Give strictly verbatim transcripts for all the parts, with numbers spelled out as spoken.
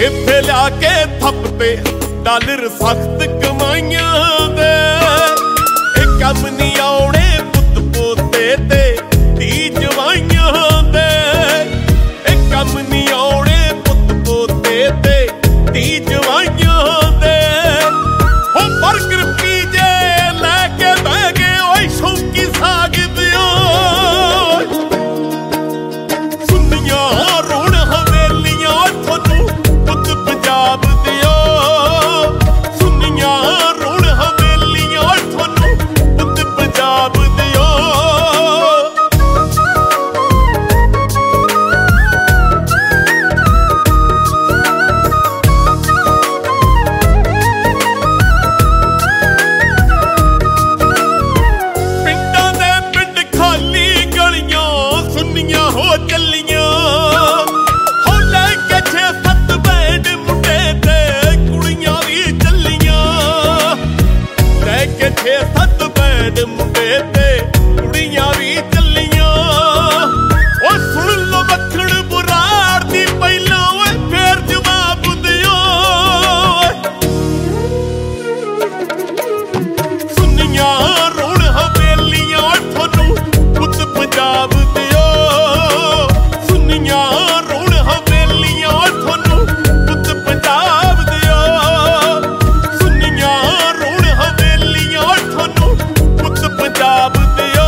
ਇੱਥੇ ਲਿਆ ਕੇ ਥੱਪ ਤੇ ਡਾਲਰ ਸਖਤ ਕਮਾਈਆਂ ਦੇ। ਇਹ ਕੰਮ ਨਹੀਂ ਆਉਣੇ ਪੁੱਤ ਪੋਤੇ ਤੇ ਧੀ ਜਵਾਈਆਂ ਦੇ। ਇਹ ਕੰਮ ਨਹੀਂ ਆਉਣੇ ਪੁੱਤ ਪੋਤੇ ਤੇ ਧੀ ਜਵਾਈਆਂ ਦੇ। ਉਹ ਬਰਗਰ ਪੀਜੇ ਲੈ ਕੇ ਬਹਿ ਗਏ ਓਏ ਸ਼ੌਂਕੀ ਸਾਗ ਦਿਓ। ਸੁਣੀਆਂ ਰੋਣ ਹਵੇਲੀਆਂ ਤੁਹਾਨੂੰ ਪੁੱਤ ਪੰਜਾਬ ਦਿਓ। ਸੁਣੀਆਂ ਰੋਣ ਹਵੇਲੀਆਂ ਤੁਹਾਨੂੰ ਪੁੱਤ ਪੰਜਾਬ ਦਿਓ। ਪਿੰਡਾਂ ਦੇ ਪਿੰਡ ਖਾਲੀ ਗਲੀਆਂ ਸੁੰਨੀਆਂ ਹੋ ਚੱਲੀਆਂ। ਹੋ ਲੈ ਕੇ ਛੇ ਸੱਤ ਬੈਂਡ ਮੁੰਡੇ ਤੇ ਕੁੜੀਆਂ ਵੀ ਚੱਲੀਆਂ। ਲੈ ਕੇ ਛੇ ਸੱਤ ਬੈਂਡ ਮੁੰਡੇ ਤੇ ਕੁੜੀਆਂ ਵੀ ਚੱਲੀਆਂ। ਉਹ ਸੁਣ ਲੋ ਮੱਖਣ ਬੁਰਾੜ ਦੀ ਪਹਿਲਾਂ ਓਏ ਫੇਰ ਜਵਾਬ ਦਿਓ। ਸੁਣੀਆਂ ਰੋਣ ਹਵੇਲੀਆਂ ਤੁਹਾਨੂੰ ਪੁੱਤ ਪੰਜਾਬ ਦਿਓ। ਸੁਣੀਆਂ ਰੋਣ ਹਵੇਲੀਆਂ ਤੁਹਾਨੂੰ ਪੁੱਤ ਪੰਜਾਬ ਦਿਓ। ਸੁਣੀਆਂ ਰੋਣ ਹਵੇਲੀਆਂ ਤੁਹਾਨੂੰ ਪੁੱਤ ਪੰਜਾਬ ਦਿਓ।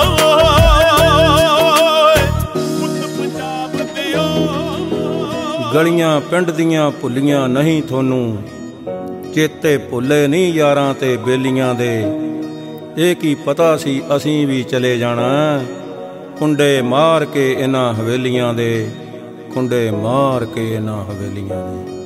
ਪੁੱਤ ਪੰਜਾਬ ਦਿਓ। ਗਲੀਆਂ ਪਿੰਡ ਦੀਆਂ ਭੁੱਲੀਆਂ ਨਹੀਂ ਤੁਹਾਨੂੰ, ਚੇਤੇ ਭੁੱਲੇ ਨਹੀਂ ਯਾਰਾਂ ਤੇ ਬੇਲੀਆਂ ਦੇ। ਇਹ ਕੀ ਪਤਾ ਸੀ ਅਸੀਂ ਵੀ ਚਲੇ ਜਾਣਾ, ਕੁੰਡੇ ਮਾਰ ਕੇ ਇਹਨਾਂ ਹਵੇਲੀਆਂ ਦੇ। ਕੁੰਡੇ ਮਾਰ ਕੇ ਇਹਨਾਂ ਹਵੇਲੀਆਂ ਦੇ।